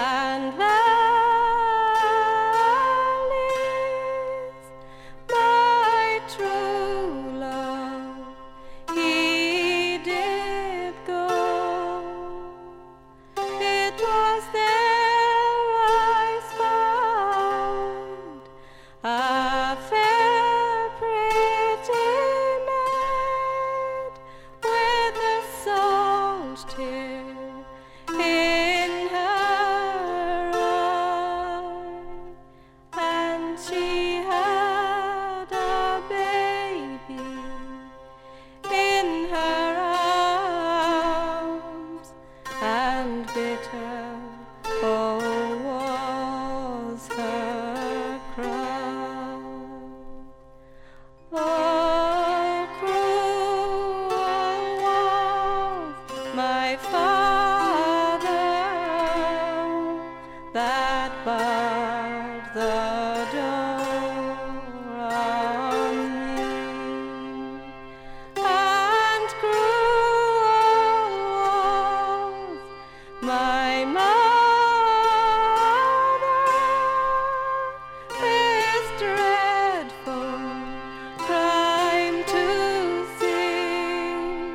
and valleys. My true love, he did go. It was there I found a fair, pretty maid with a salt tear in her eye, and she had a baby in her arms, and bitter, oh, was her cry. Oh, cruel was my father that barred the door on me, and cruel was my mother, this dreadful crime to see.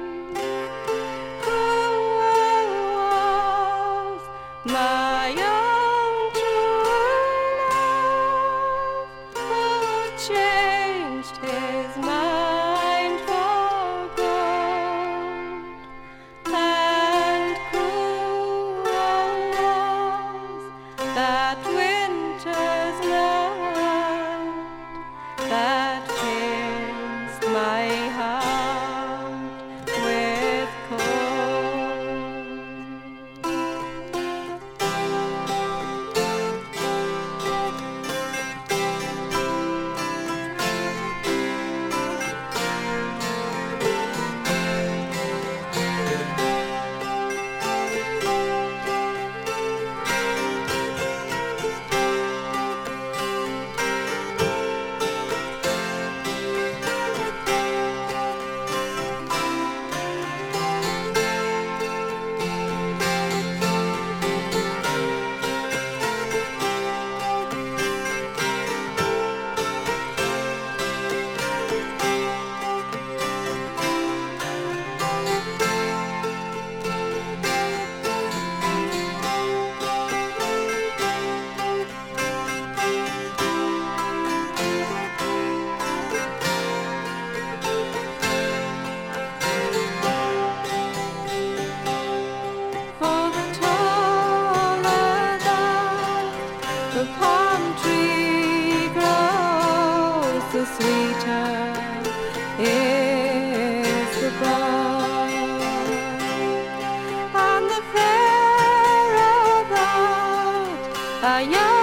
Cruel was my own true love, who changed his mind for gold, and cruel was that winter's night that pierced my heart with cold. For the taller that the palm tree grows, the sweeter is the bud, and the fairer that a young